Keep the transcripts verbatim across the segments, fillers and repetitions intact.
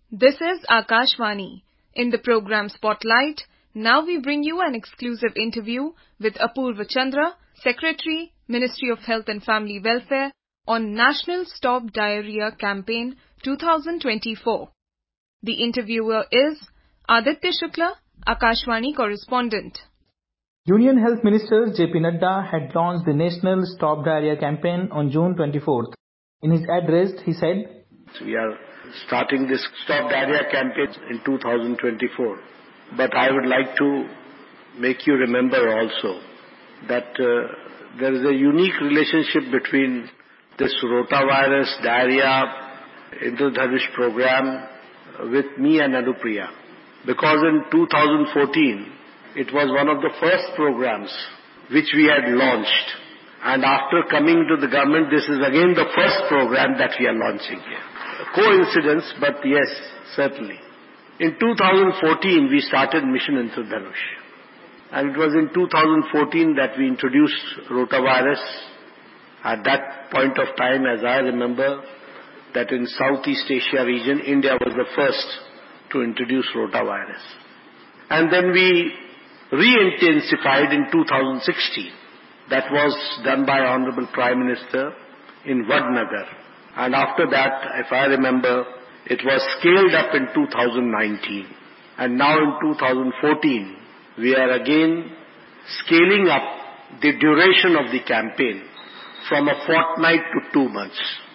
This is Akashvani. In the program Spotlight, now we bring you an exclusive interview with Apurva Chandra, Secretary, Ministry of Health and Family Welfare on National Stop Diarrhea Campaign twenty twenty-four. The interviewer is Aditya Shukla, Akashvani correspondent. Union Health Minister J P Nadda had launched the National Stop Diarrhea Campaign on June twenty-fourth. In his address, he said, "We are starting this Stop Diarrhea campaign in two thousand twenty-four. But I would like to make you remember also that uh, there is a unique relationship between this rotavirus diarrhea Indradhanush program with me and Anupriya. Because in two thousand fourteen, it was one of the first programs which we had launched. And after coming to the government, this is again the first program that we are launching here. A coincidence, but yes, certainly. In two thousand fourteen, we started Mission Indradhanush. And it was in two thousand fourteen that we introduced rotavirus. At that point of time, as I remember, that in Southeast Asia region, India was the first to introduce rotavirus. And then we re-intensified in two thousand sixteen. That was done by Honorable Prime Minister in Vadnagar. And after that, if I remember, it was scaled up in two thousand nineteen. And now in two thousand fourteen, we are again scaling up the duration of the campaign from a fortnight to two months.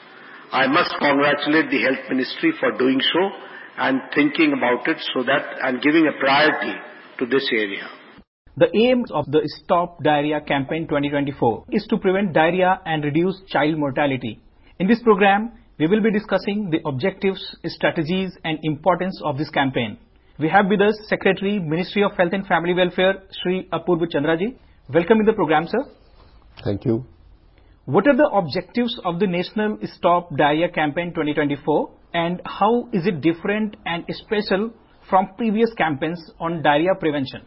I must congratulate the Health Ministry for doing so and thinking about it so that and giving a priority to this area. The aim of the Stop Diarrhea Campaign twenty twenty-four is to prevent diarrhea and reduce child mortality. In this program, we will be discussing the objectives, strategies and importance of this campaign. We have with us Secretary, Ministry of Health and Family Welfare, Shri Apurva Chandra ji. Welcome in the program, sir. Thank you. What are the objectives of the National Stop Diarrhea Campaign twenty twenty-four and how is it different and special from previous campaigns on diarrhea prevention?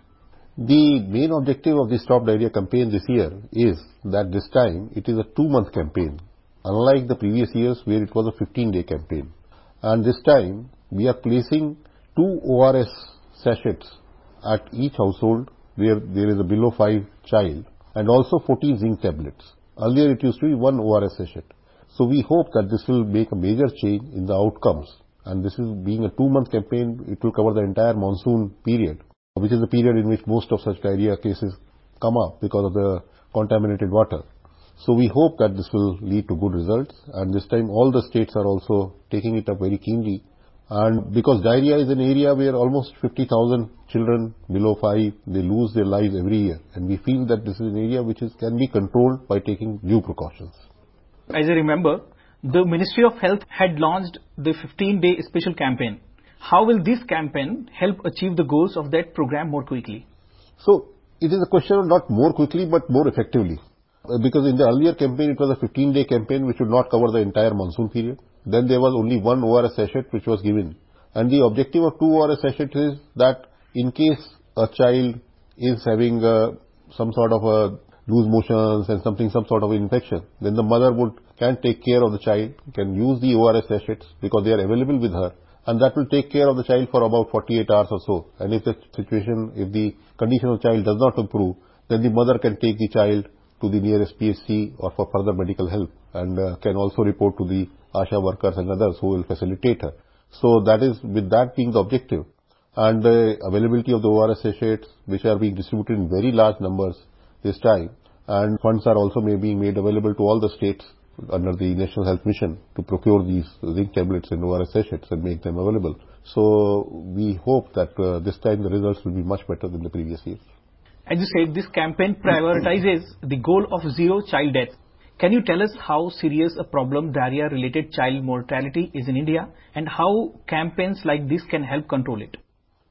The main objective of the Stop Diarrhea campaign this year is that this time it is a two-month campaign, unlike the previous years where it was a fifteen-day campaign. And this time we are placing two O R S sachets at each household where there is a below five child and also fourteen zinc tablets. Earlier it used to be one O R S sachet. So we hope that this will make a major change in the outcomes. And this is being a two-month campaign, it will cover the entire monsoon period, which is the period in which most of such diarrhea cases come up because of the contaminated water. So we hope that this will lead to good results, and this time all the states are also taking it up very keenly. And because diarrhea is an area where almost fifty thousand children below five, they lose their lives every year, and we feel that this is an area which is, can be controlled by taking due precautions. As I remember, the Ministry of Health had launched the fifteen-day special campaign. How will this campaign help achieve the goals of that program more quickly? So, it is a question of not more quickly but more effectively. Because in the earlier campaign, it was a fifteen-day campaign which would not cover the entire monsoon period. Then there was only one O R S sachet which was given. And the objective of two O R S sachets is that in case a child is having uh, some sort of a loose motions and something, some sort of infection, then the mother would can take care of the child, can use the O R S sachets because they are available with her. And that will take care of the child for about forty-eight hours or so. And if the situation, if the condition of the child does not improve, then the mother can take the child to the nearest P H C or for further medical help, and uh, can also report to the ASHA workers and others who will facilitate her. So that is, with that being the objective, and the availability of the O R S sachets, which are being distributed in very large numbers this time, and funds are also may being made available to all the states under the National Health Mission to procure these zinc tablets and O R S sachets and make them available. So we hope that uh, this time the results will be much better than the previous years. As you said, this campaign prioritizes the goal of zero child death. Can you tell us how serious a problem diarrhea-related child mortality is in India and how campaigns like this can help control it?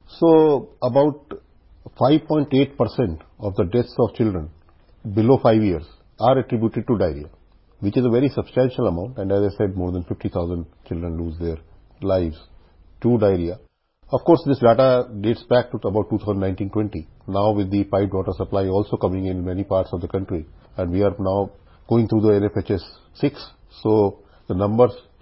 So, about five point eight percent of the deaths of children below five years are attributed to diarrhea, which is a very substantial amount, and as I said, more than fifty thousand children lose their lives to diarrhea. Of course, this data dates back to about two thousand nineteen twenty. Now with the piped water supply also coming in many parts of the country, and we are now going through the N F H S six, so the numbers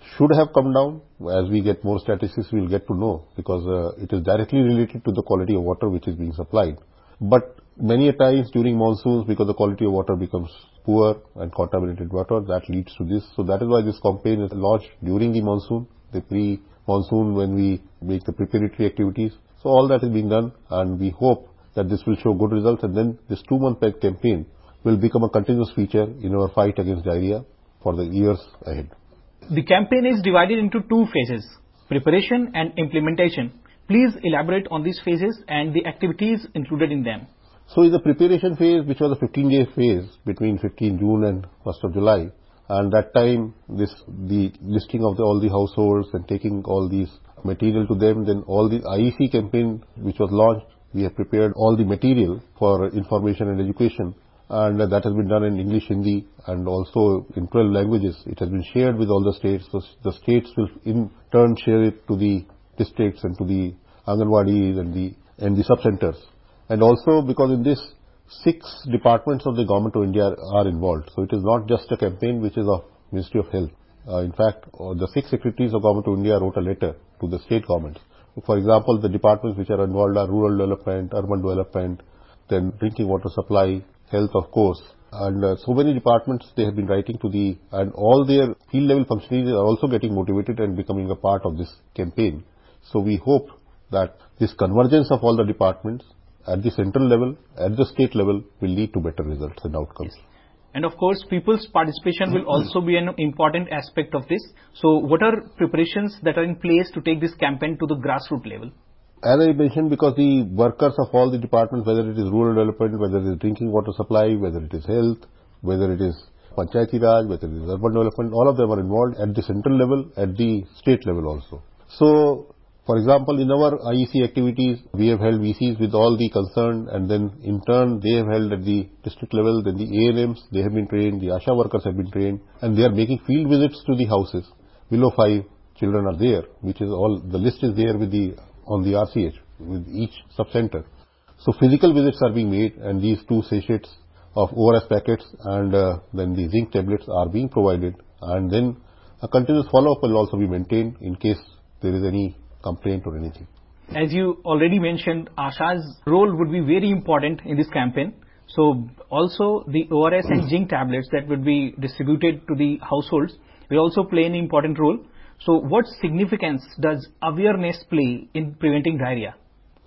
should have come down. As we get more statistics, we will get to know, because uh, it is directly related to the quality of water which is being supplied. But many a times during monsoons, because the quality of water becomes poor and contaminated water, that leads to this. So that is why this campaign is launched during the monsoon, the pre-monsoon, when we make the preparatory activities. So all that is being done, and we hope that this will show good results, and then this two-month campaign will become a continuous feature in our fight against diarrhea for the years ahead. The campaign is divided into two phases, preparation and implementation. Please elaborate on these phases and the activities included in them. So in the preparation phase, which was a fifteen-day phase between fifteenth June and first of July, and that time this the listing of the, all the households and taking all these material to them, then all the I E C campaign which was launched, we have prepared all the material for information and education, and that has been done in English, Hindi, and also in twelve languages. It has been shared with all the states. So the states will in turn share it to the districts and to the Anganwadis and the and the sub-centers. And also because in this, six departments of the Government of India are involved. So it is not just a campaign which is of Ministry of Health. Uh, in fact, uh, the six secretaries of Government of India wrote a letter to the state governments. For example, the departments which are involved are rural development, urban development, then drinking water supply, health of course, and uh, so many departments they have been writing to the, and all their field level functionaries are also getting motivated and becoming a part of this campaign. So we hope that this convergence of all the departments at the central level, at the state level, will lead to better results and outcomes. Yes. And of course, people's participation will also be an important aspect of this. So what are preparations that are in place to take this campaign to the grassroots level? As I mentioned, because the workers of all the departments, whether it is rural development, whether it is drinking water supply, whether it is health, whether it is Panchayati Raj, whether it is urban development, all of them are involved at the central level, at the state level also. So, for example, in our I E C activities, we have held V Cs with all the concerned, and then in turn they have held at the district level, then the A N Ms, they have been trained, the ASHA workers have been trained, and they are making field visits to the houses. Below five children are there, which is all, the list is there with the, on the R C H, with each sub-center. So physical visits are being made, and these two sachets of O R S packets and uh, then the zinc tablets are being provided, and then a continuous follow-up will also be maintained in case there is any complaint or anything. As you already mentioned, ASHA's role would be very important in this campaign. So also the O R S and zinc tablets that would be distributed to the households will also play an important role. So what significance does awareness play in preventing diarrhea?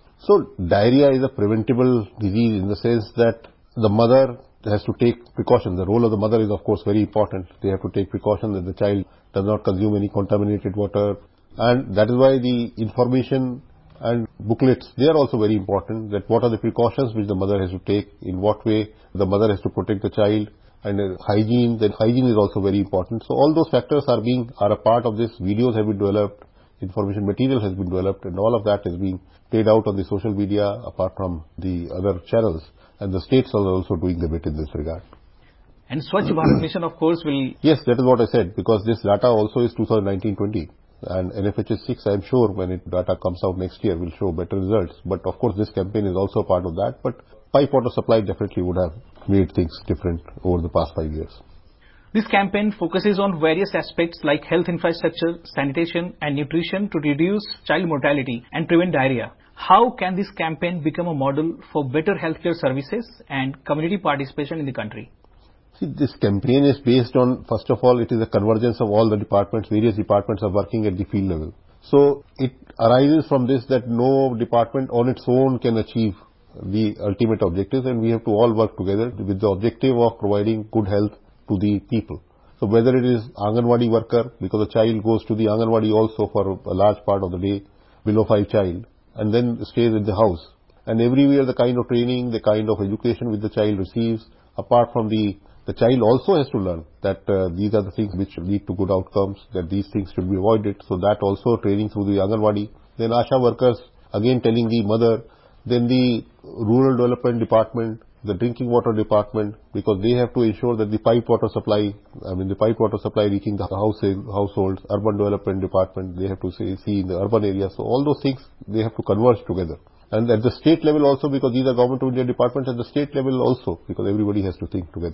So diarrhea is a preventable disease in the sense that the mother has to take precaution. The role of the mother is of course very important. They have to take precaution that the child does not consume any contaminated water. And that is why the information and booklets, they are also very important, that what are the precautions which the mother has to take, in what way the mother has to protect the child, and uh, hygiene, then hygiene is also very important. So all those factors are being, are a part of this. Videos have been developed, information material has been developed, and all of that is being played out on the social media apart from the other channels. And the states are also doing a bit in this regard. And Swachh Bharat Mission of course will... Yes, that is what I said, because this data also is twenty nineteen twenty. And N F H S six, I am sure when it data comes out next year, will show better results. But of course, this campaign is also a part of that. But pipe water supply definitely would have made things different over the past five years. This campaign focuses on various aspects like health infrastructure, sanitation and nutrition to reduce child mortality and prevent diarrhea. How can this campaign become a model for better healthcare services and community participation in the country? See, this campaign is based on, first of all, it is a convergence of all the departments. Various departments are working at the field level. So it arises from this that no department on its own can achieve the ultimate objectives, and we have to all work together with the objective of providing good health to the people. So whether it is Anganwadi worker, because a child goes to the Anganwadi also for a large part of the day, below five child, and then stays at the house. And everywhere the kind of training, the kind of education which the child receives, apart from the The child also has to learn that uh, these are the things which lead to good outcomes, that these things should be avoided. So that also training through the Anganwadi. Then ASHA workers, again telling the mother. Then the rural development department, the drinking water department, because they have to ensure that the pipe water supply, I mean the pipe water supply reaching the houses, households, urban development department, they have to see, see in the urban areas. So all those things, they have to converge together. And at the state level also, because these are Government of India departments, at the state level also, because everybody has to think together.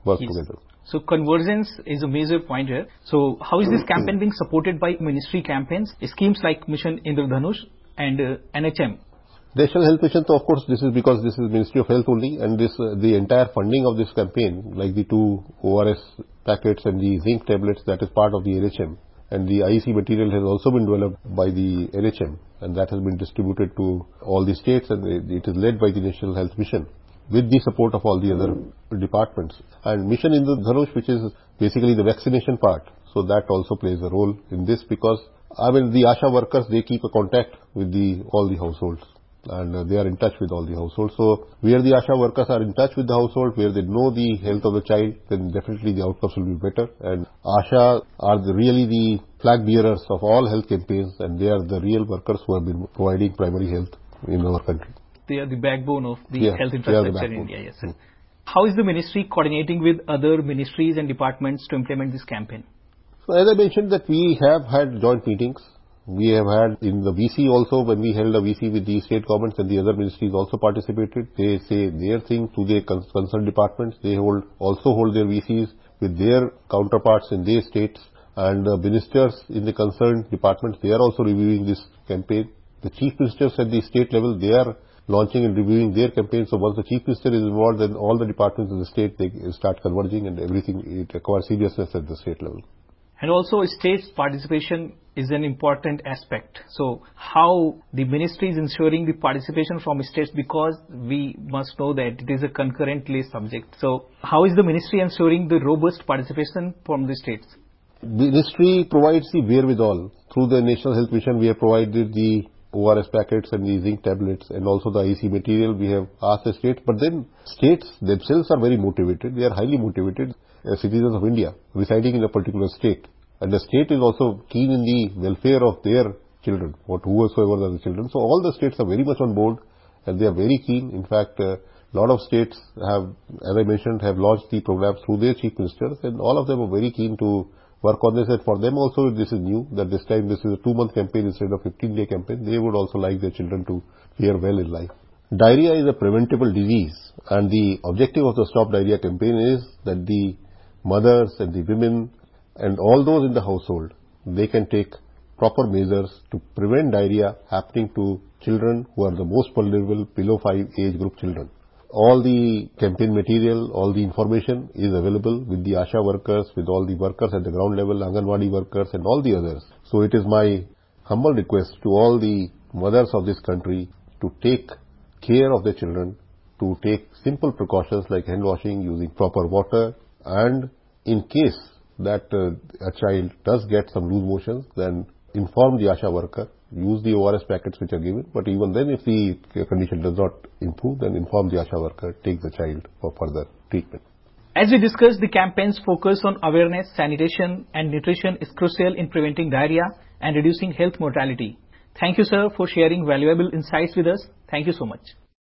work yes. together. So convergence is a major point here. So how is this campaign being supported by ministry campaigns, schemes like Mission Indradhanush and uh, N H M? National Health Mission, so of course, this is because this is Ministry of Health only, and this uh, the entire funding of this campaign, like the two O R S packets and the zinc tablets, that is part of the N H M. And the I E C material has also been developed by the N H M, and that has been distributed to all the states, and it is led by the National Health Mission with the support of all the other departments. And Mission Indradhanush, which is basically the vaccination part, so that also plays a role in this, because I mean the ASHA workers, they keep a contact with the all the households, and uh, they are in touch with all the households. So where the ASHA workers are in touch with the household, where they know the health of the child, then definitely the outcomes will be better. And ASHA are the, really the flag bearers of all health campaigns, and they are the real workers who have been providing primary health in our country. They are the backbone of the yeah, health infrastructure in India. Yes, sir. Mm. How is the ministry coordinating with other ministries and departments to implement this campaign? So as I mentioned that we have had joint meetings. We have had in the V C also, when we held a V C with the state governments, and the other ministries also participated. They say their thing to their concerned departments. They hold also hold their V Cs with their counterparts in their states, and the ministers in the concerned departments, they are also reviewing this campaign. The chief ministers at the state level, they are launching and reviewing their campaign. So once the chief minister is involved, then all the departments in the state, they start converging, and everything, it acquires seriousness at the state level. And also states participation is an important aspect. So how the ministry is ensuring the participation from states, because we must know that it is a concurrently subject. So how is the ministry ensuring the robust participation from the states? Ministry provides the wherewithal. Through the National Health Mission, we have provided the O R S packets and the zinc tablets, and also the I E C material. We have asked the states, but then states themselves are very motivated. They are highly motivated as citizens of India residing in a particular state. And the state is also keen in the welfare of their children, or whosoever are the children. So all the states are very much on board, and they are very keen. In fact, a lot of states have, as I mentioned, have launched the programs through their chief ministers, and all of them are very keen to work on this. And for them also, this is new, that this time this is a two-month campaign instead of fifteen-day campaign. They would also like their children to fare well in life. Diarrhea is a preventable disease, and the objective of the Stop Diarrhea campaign is that the mothers and the women and all those in the household, they can take proper measures to prevent diarrhea happening to children who are the most vulnerable, below five age group children. All the campaign material, all the information is available with the ASHA workers, with all the workers at the ground level, Anganwadi workers and all the others. So it is my humble request to all the mothers of this country to take care of their children, to take simple precautions like hand washing, using proper water, and in case that uh, a child does get some loose motions, then inform the ASHA worker, use the O R S packets which are given, but even then if the condition does not improve, then inform the ASHA worker, take the child for further treatment. As we discussed, the campaign's focus on awareness, sanitation and nutrition is crucial in preventing diarrhea and reducing health mortality. Thank you, sir, for sharing valuable insights with us. Thank you so much.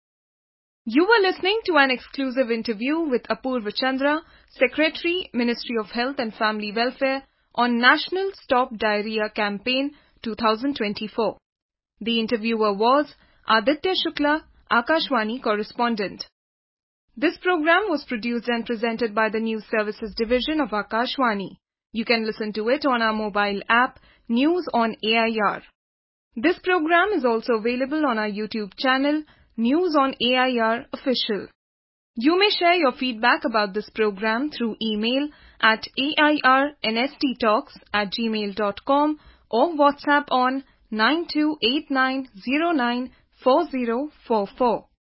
You were listening to an exclusive interview with Apurva Chandra, Secretary, Ministry of Health and Family Welfare, on National Stop Diarrhea Campaign twenty twenty-four. The interviewer was Aditya Shukla, Akashvani correspondent. This program was produced and presented by the News Services Division of Akashvani. You can listen to it on our mobile app, News on A I R. This program is also available on our YouTube channel, News on A I R Official. You may share your feedback about this program through email at airnsttalks at gmail dot com or WhatsApp on nine two eight nine zero nine four zero four four.